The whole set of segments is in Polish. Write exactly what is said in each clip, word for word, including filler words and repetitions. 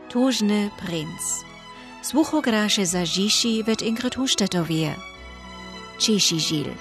Tužny princ. Słucho graše za Žiši ved Ingrid Huštetovie. Češi žil.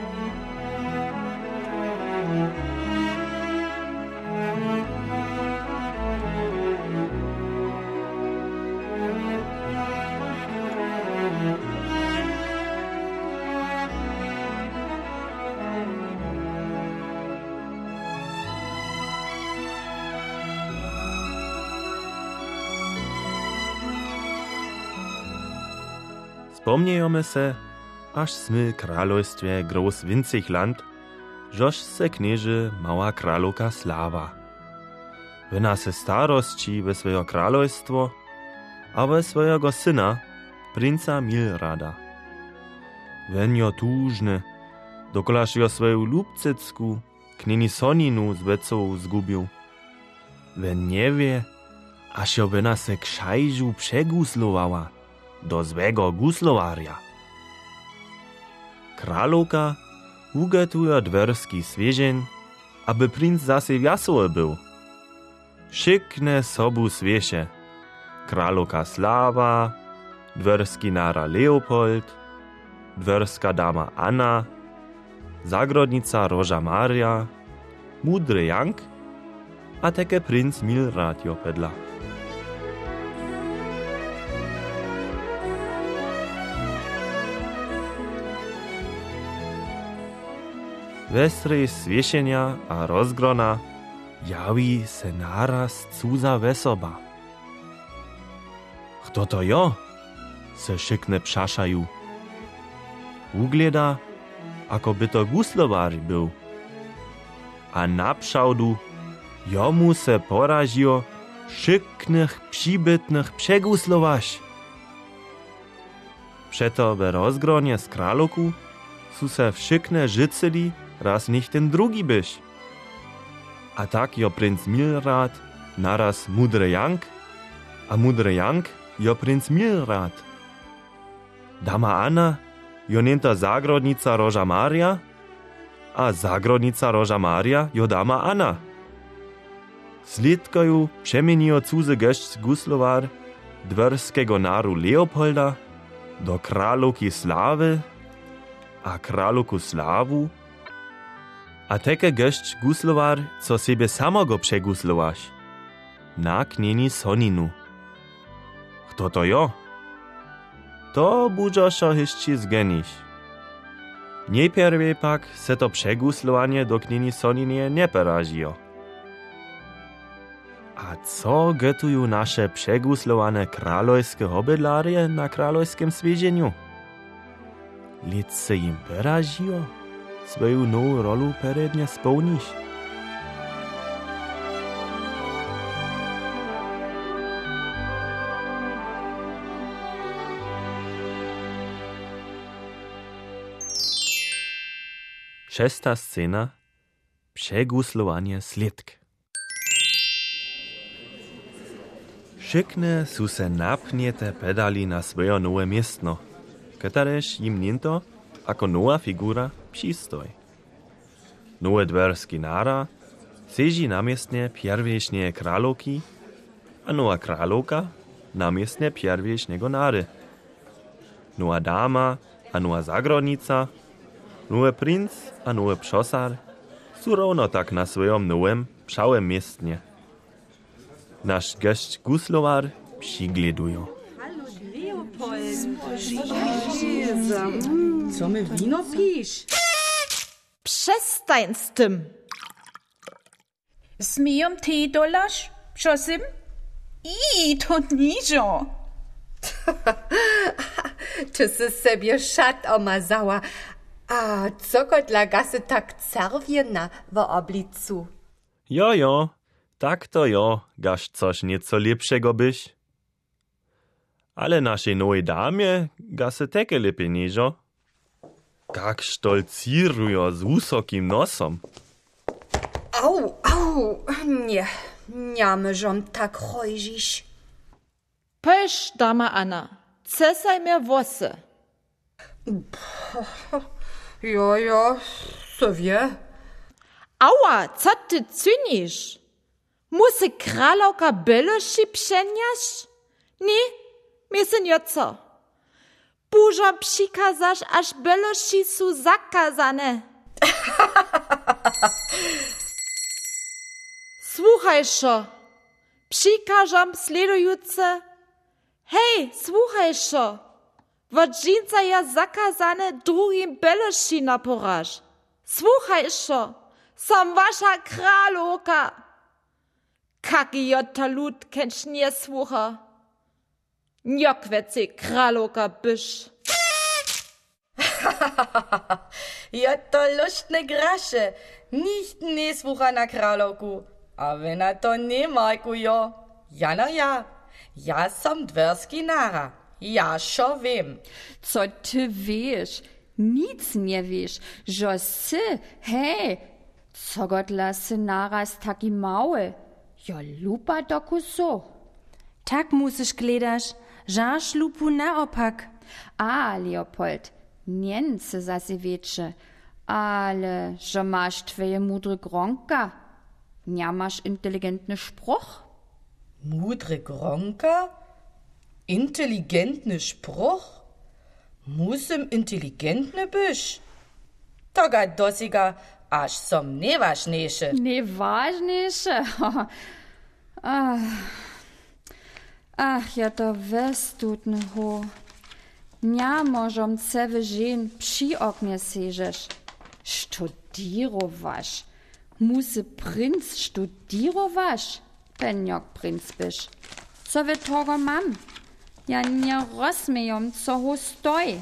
Pomniejemy se, aż smy kralojstwie gros wincich land, żoż se knieży mała kraloka Slawa. Wyna se starości we swoje kralojstwo, a we swojego syna, princa Milrada. Wenjo tużny, dokolaż jo swoją lubcycku, knieni Soninu z becą zgubił. Wen nie wie, aż jo wyna se krzajżu przeguslowała do zwego guslowarja. Kraloka ugetuje dwerski swieżeń, aby princ zase wiasoły był. Szykne sobu swiesze. Kraloka Slawa, dwerski nara Leopold, dwerska dama Anna, zagrodnica Roża Maria, mudry Jank, a teke princ Milrad jo pedla. Westrej swiesienia a rozgrona jawi se naraz cuza wesoba. Kto to jo? Se szykne przaszaju. Ugleda, ako by to guslovar był. A na pszałdu jomu se porażio szyknych, przybytnych przeguslowaś. Przeto be rozgronie z kraloku su se wszykne życyli raz nicht ten drugi byś. A tak jo princ Milrad naraz mudry Jank, a mudry Jank jo princ Milrad. Dama Anna jo nienta zagrodnica Roża Maria, a zagrodnica Roża Maria jo dama Anna. Slidkoju przemienio cuzy geszcz guslowar dwerskiego naru Leopolda do kraloki Slawy, a kraloku Slawu, a teke geszcz guslowar, co siebie samogo przeguslowaś, na knieni Soninu. Kto to jo? To budżoszo hyszczy zgeniś. Najpierwie pak se to przeguslowanie do knieni Soninie nie perażio. A co gotują nasze przeguslowane kralojskie hobydlarie na kralojskim swieżeniu? Lid se im peražio, svoju novú rolu peredne spolniš. Šesta scena. Przeguslowanie slidk. Szykne su se napniete pedali na swoje nowe miestno, katarež im niento ako nowa figura przystoj. Nowe dwerski nara seži namiestne pierwiešnie kraloki, a nowa kraloka namiestne pierwiešnego nary. Nowa dama a nowa zagrodnica, nowy princ a nowy przosar su równo tak na swojom nowym pszałym miestnie. Nasz geszcz guslowar przygledują. Co my wino pijesz? Przestań z tym. Smijom ty dolasz, prosim? I to niżo. Ty se sobie szat omazała. A co go dla gasy tak czerwiena w oblicu? Jo, jo, tak to jo, gaż coś nieco lepszego byś. Ale naszej nowej damie gasy teke lepiej niżo. Jak stolcirują z wysokim nosom. Au, au, nie, nie myżom tak chojzisz. Pysz, dama Anna, cesaj mnie włosy. Jo, jo, so wie. Aua, co ty cynisz? Musy kralowka Beloši přenjaš? Nie, mnie se nieco. Bużo přikazaš, aż Beloši su zakazane. Słuchaj szo, přikażam sledujące. Hej, słuchaj szo, wot dżinca ja zakazane drugim Beloši naporaž. Słuchaj szo, som wasza kralowka. Kaki jotta lud kenš nie słucha. Njokveci kralowka byš. Ja to luštne graše, nicht nie słucha na kralowku. A wy na to nie majkujo. Ja no ja, ja som dwerski nara, ja szo wiem. Co ty wiesz? Nic nie wiesz, że sy, hej, co go dla sy naraz taki mały? Ja lupa doku so. Tak musisz gledaš, žaš lupu naopak. A, Leopold, nien se zase wiecie, ale że masz twoje mudre gronka, nie masz inteligentny spruch. Mudre gronka? Intelligentny spruch? Musem intelligentny byś? Toga dosiga, aż som nieważniejszy. Nieważniejsze? Ach, ach, ja to westutny ho. Nie możem cewy żen przy oknie seżesz. Studirowasz. Musy princ studirowasz. Penjok princ byś. Co wy togo mam? Ja nie rozmijam, co ho stoi.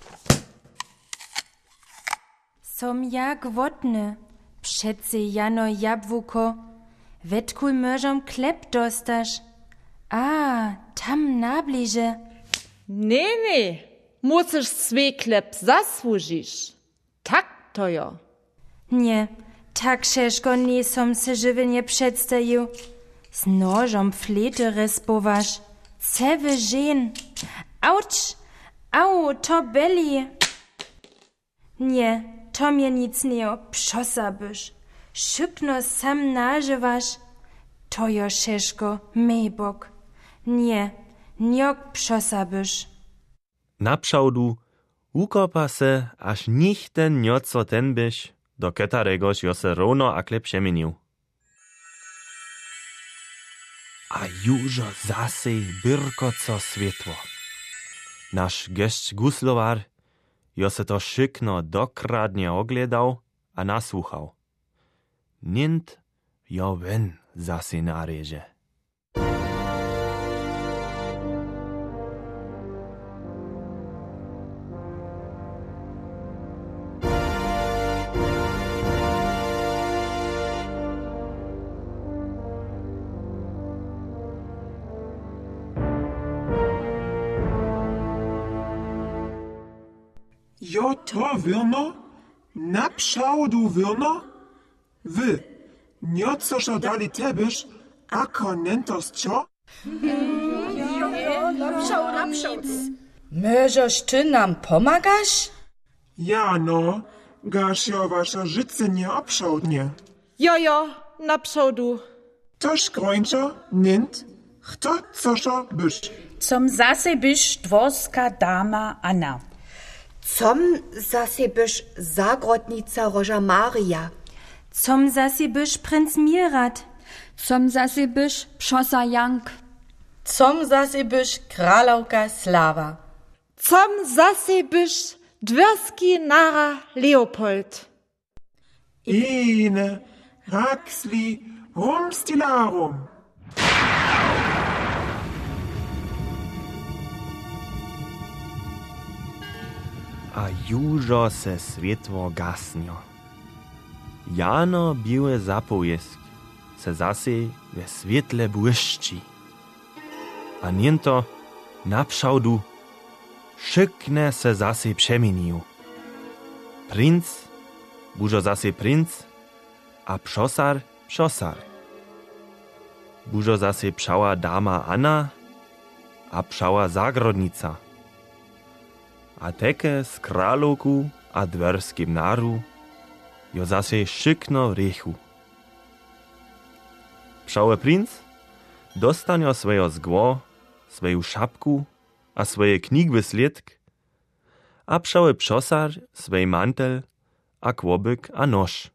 Som ja gwotny. Přece jano jabłko. Wetkuj möżom klep dostaš. A, tam nabliže. Nee, nee, musisz swy klep zasłużyć. Tak to jo. Nie, tak šeško nisom se żywy nie przedstawił. Z nożom flete respowasz. Cewy żen. Auć, au, to beli. Nie, to mnie nic nie pszosa byś. Szybno sam nażywasz. To jo šeško, mejbok. Nie, niok pszosa byś. Naprzałdu ukopa se, aż nich ten nioco ten byś, do ketaregoś jo se równo akle przemienił. A jużo zasej byrkoco światło. Nasz geszcz guslowar jo se to szykno dokradnie ogledał a nasłuchał. Nint jo wen zasej nareže. Jo to wyrno? Naprzałdu wyrno? Wy, nioco szo dali tebyż, ako nentos čo? Możesz ty nam pomagasz? Ja no, gaż jo wasza życie nie obszałdnie. Jojo, na przodu. Toż kończo, nint, kto co szo byś? Zum zase byś dworska dama Anna. Som zase byś zagrodnica Roża Maria. Zum zasi byś princ Mirat. Zum zase byś pszosa Jank. Som zase byś kralowka Slawa. Zum zase byś dwerski nara Leopold. Ene, Raxli, rumstilarum. A jużo se światło gasnio. Jano biłe zapojesk se zase we świetle błyszczy. A niento naprzałdu szykne se zase przemienił. Princ bużo zase princ, a pszosar pszosar. Bużo zase pszała dama Anna, a pszała zagrodnica. A teke z kralowku a dwerskim naru jo zase szykno rechu. pšały princ dostanio swoje zgło, swoją szapku a swoje knigwy sledk, a pšały pšosar swój mantel a kłobyk a noż.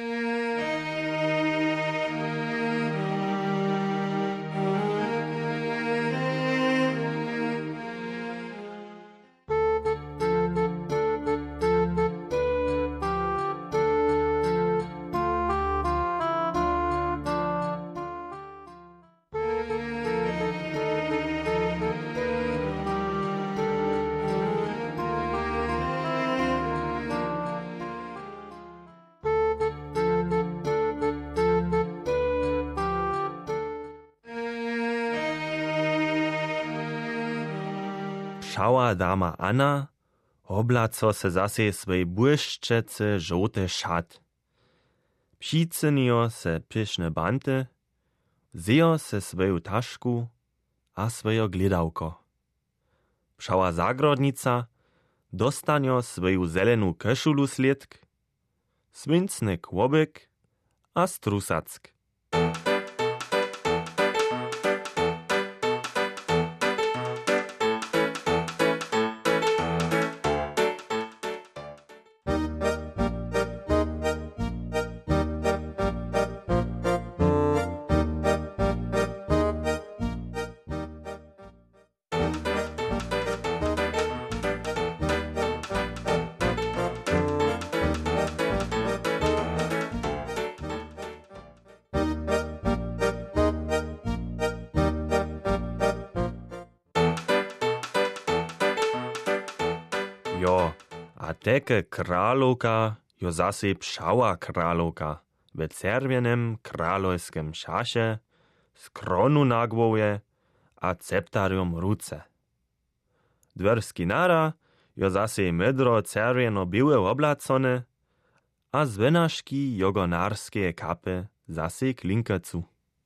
Pšała dama Anna oblaco se zase swej błyszczece żółte szat. Pšicynio se pyszne banty, zio se swoją tašku a swoje glidałko. Pšała zagrodnica dostanio swoją zeleną koszulu sledk, swincny kłobyk a strusack. Jo, a teke kralowka jo zase pšała kralowka w czerwienem kralojskim szasie, z kronu na głowie a ceptarium ruce. Dwerski nara jo zase mydro czerwieno-białe oblacone, a z wynażki jogonarskie kapy zase klinkecu.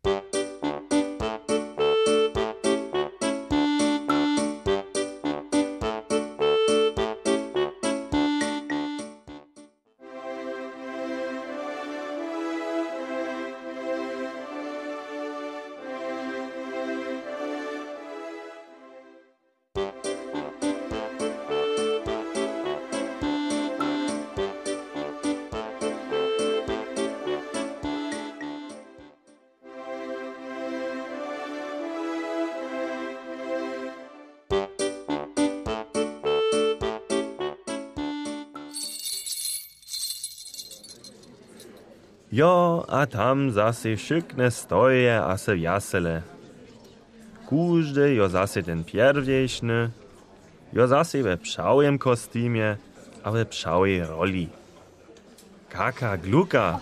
Jo, a tam zase szykne stoje a se wjasele. Kóżdy jo zase ten pierwiejszny, jo zase we pšałym kostymie a we pšałej roli. Kaka gluka.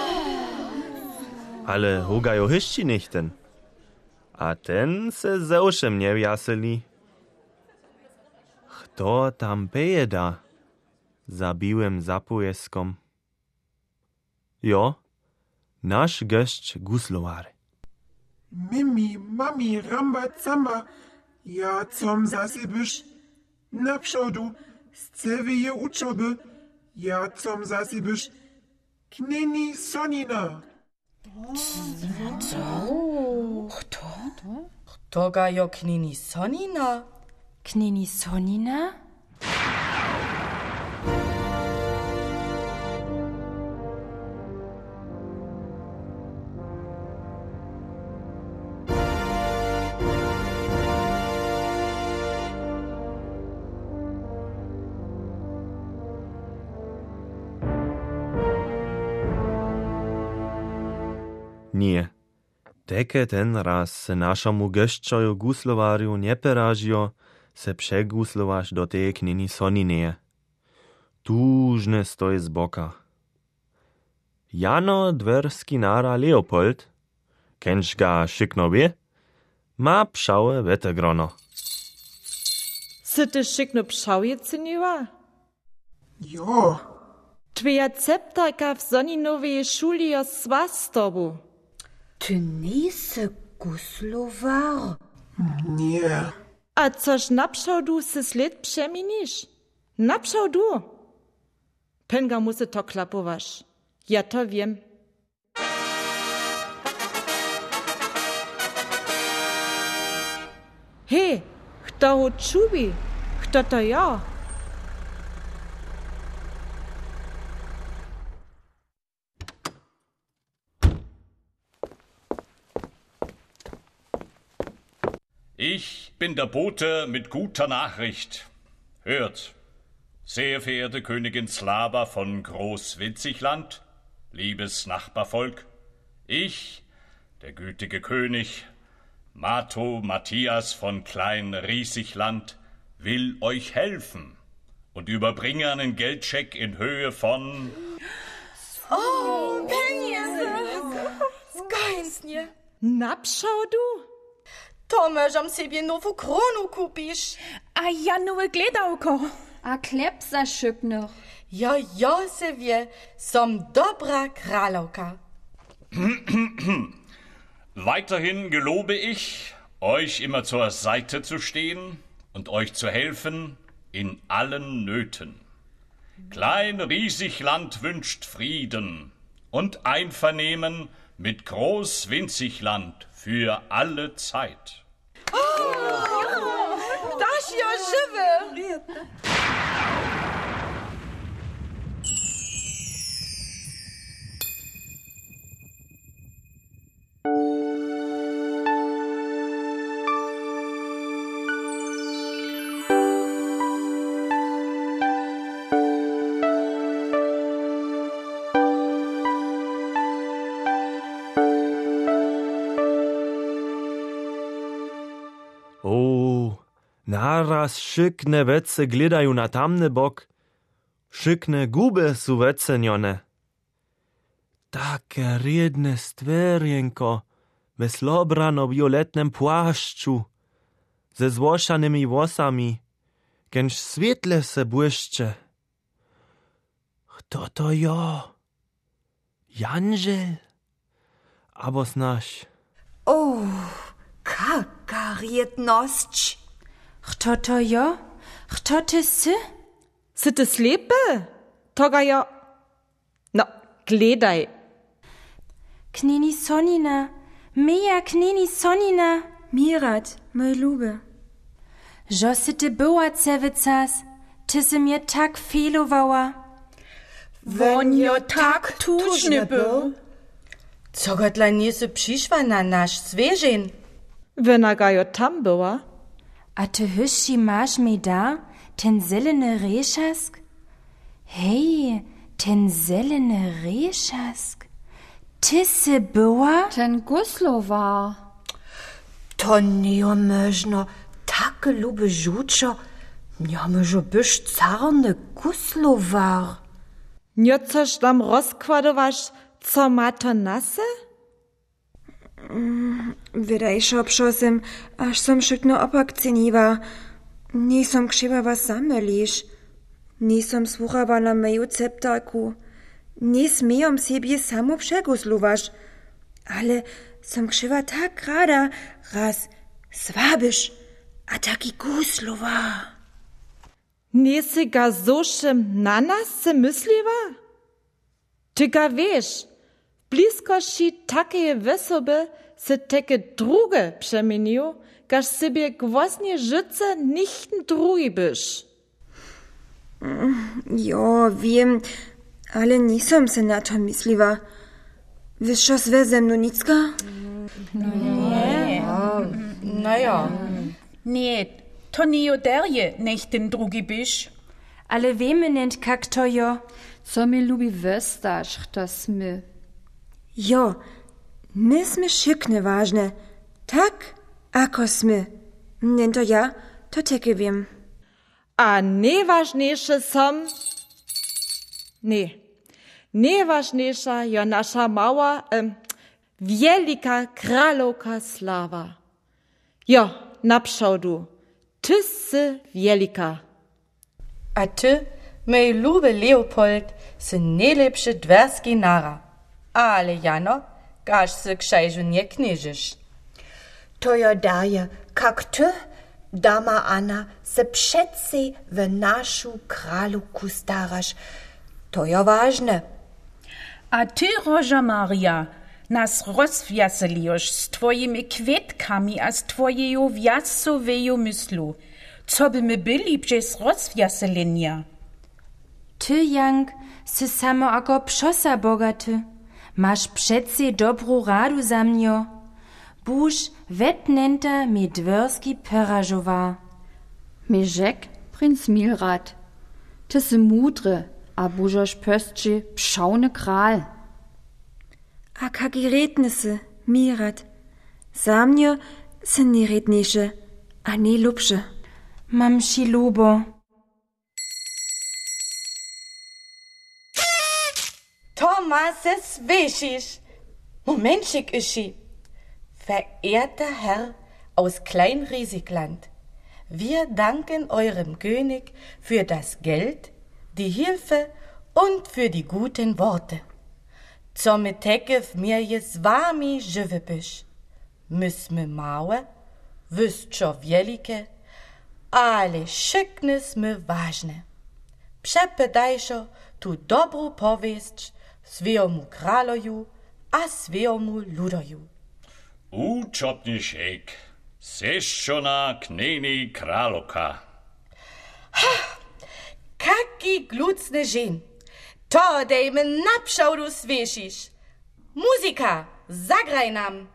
Ale huga jo hyšći nichten. A ten se zeušem nie wjaseli. Kto tam pejeda? Zabiłem zapujeskom. Jo, nasz gość guslowar. Mimi, mami, ramba, camba, ja com zase byś na przodu z cewie uczoby, ja com zase byś knini sonina. Kto? Kto ga jo knini sonina? Knini sonina? Nie, teke ten raz se našemu gošćoju guslovarju nie peražio se przeguslovaš do tej knini sonineje. Tužne stoj z boka. Jano dwerski nara Leopold, kenš ga šikno wie, ma pšałe wetegrono. Se ty szykno pšałje cyniła? Jo, Twoja ceptarka w Soninowej szuli jo swa z tobu. Ty nisi guslowar. nie. A coż naprzódu se sled przeminisz? Naprzódu. Penga musy to klapowasz. Ja to wiem. Hej, kto ho čubi? Kto to ja? Ich bin der Bote mit guter Nachricht. Hört, sehr verehrte Königin Slava von Großwinzigland, liebes Nachbarvolk, ich, der gütige König, Mato Matthias von Klein-Riesigland, will euch helfen und überbringe einen Geldscheck in Höhe von... Oh, pieniądze! Skajsnie! Napschau du? To możem sobie nową kronu kupisz. A ja nowe gledałko. A klepsaszyk noch. Ja, ja se wie, som dobra kralowka. Weiterhin gelobe ich, euch immer zur Seite zu stehen und euch zu helfen in allen Nöten. Klein-Riesigland wünscht Frieden und Einvernehmen mit Groß-Winzigland für alle Zeit. Das ja żywy! O, naraz szykne wece gledają na tamny bok. Szykne guby su wecenione. Takie riedne stwerienko, bez lobrano-violetnym płaszczu, ze złoszanymi włosami, kęż świetle se błyszcze. Kto to jo? Janżel? Abo znasz? O, kaka riedność. Kto to jo? Kto ty sy? Sy ty slepy? Toga ja... No, gledaj. Knini Sonina, meja knini Sonina. Mirat, moj lube. Żo sy ty była cały czas, ty sy mnie tak feilowała. Won jo tak tużny był. Co go dla nie se przyszła na nasz zwierzyn? Wena ga jo tam była. A ty hyschi masz mi da, ten zelene reschask? Hej, ten zelene reschask. Ty sy była? Ten Guslowa. To nie można, takie luby żuczo. Ja może byś carny guslowar. Nie coś tam rozkładowasz, co ma to nase? Wydaj szopszosem, aż som szykno opakceniwa. Nie som krzywa was zamylisz. Nie som słuchawa na moją ceptarku. Nie smieją siebie samo przeguslowasz. Ale som krzywa tak rada, raz swabysz, a taki guslowa. Nie si ga zošem na nas se mysliwa? Ty ga wiesz, w bliskości takiej wesoby se teke druge przemienił, gaż sobie gwoznie życe nichten drugi byś. Ja, wiem, ale nie som se na to mysliwa. Wiesz, co zwe ze mną nicka? No ja. Nie, to nie oderje, nech ten drugi byś. Ale wiemy nicht, kak to jo. Co mi lubi westaš, kto smy. Jo, my sme szykne ważne. Tak, ako sme. Nie to ja, to teke wiem. A najważniejsze są... Nie. Najważniejsza jo nasza mała, em, wielka kralowka Slawa. Jo, naprzódu. Ty sy wielka. A ty, mej lube Leopold, sy najlepszy dwerski nara. Ale Jano, gaż sy krzejżu nie knieżysz. To jo daje, kak ty, dama Anna, se předsi w našu kralowku starasz. To jo ważne. A ty, Roža Maria, Nas rozwjaselijoš z twoimi květkami a z twojeju wjasoweju myslu. Co by my byli przez rozwjaselenia? Ty, Jank, sy samo ako pšosa bogaty. Masz přece dobrú radu za mňo. Buž vetnenta mi dwerski peražová. Mi rzek princ Milrad. Ty sy mudry, a bužoš pöstči pšaune král. A kaki redne sy, Mirat. Za mňo sy nerednejše, a ne lubše. Mam si lubo. Thomas, es weschisch. Momentschik ischi. Verehrter Herr aus Kleinriesigland, wir danken eurem König für das Geld, die Hilfe und für die guten Worte. Co my tekev mir je z wami żywy byś. Myśmy małe, wysczo wielkie, ale szyknysmy ważne. Przepydajszo tu dobrą powieść swojemu kraloju a swojemu ludoju. Uczotnišek, seščona kneni kraloka. Ha, kaki glucne žen, to dej me napšaudu svešiš. Muzika, zagraj nam.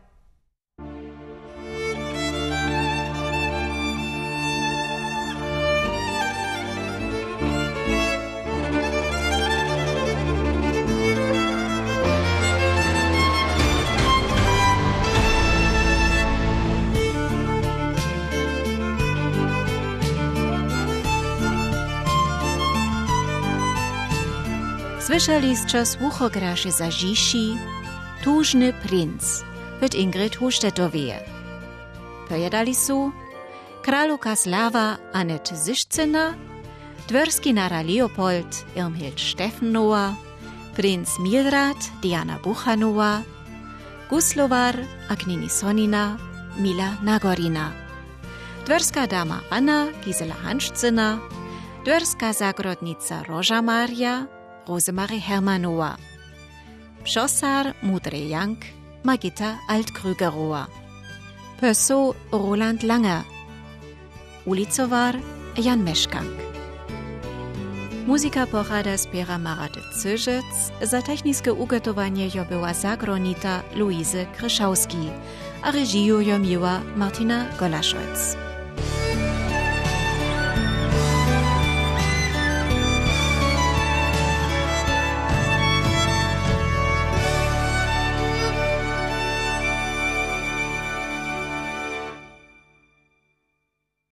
Słyszeli z słuchograsze za Žiši, Tužny princ, w Ingrid Huštetowie. Pojedali su Kraloka Slava Anet Zišcena, dwerski nara Leopold Irmhild Steffenowa, princ Milrad Diana Buchanowa, Guslowar Agnini Sonina Mila Nagorina, dwerska dama Anna Gisela Hanszczyna, dwerska zagrodnica Roža Maria Rosemarie Hermanowa, pšosar Mudry Jank Margita Altkrügerowa, pöso Roland Langer, ulicowar Jan Meszkank. Muzika pochada zbiera Marady Cyżyc, za techniskie ugotowanie jo była zagronita Luizy Kryszałski, a reżiju jo miła Martina Golaszolc.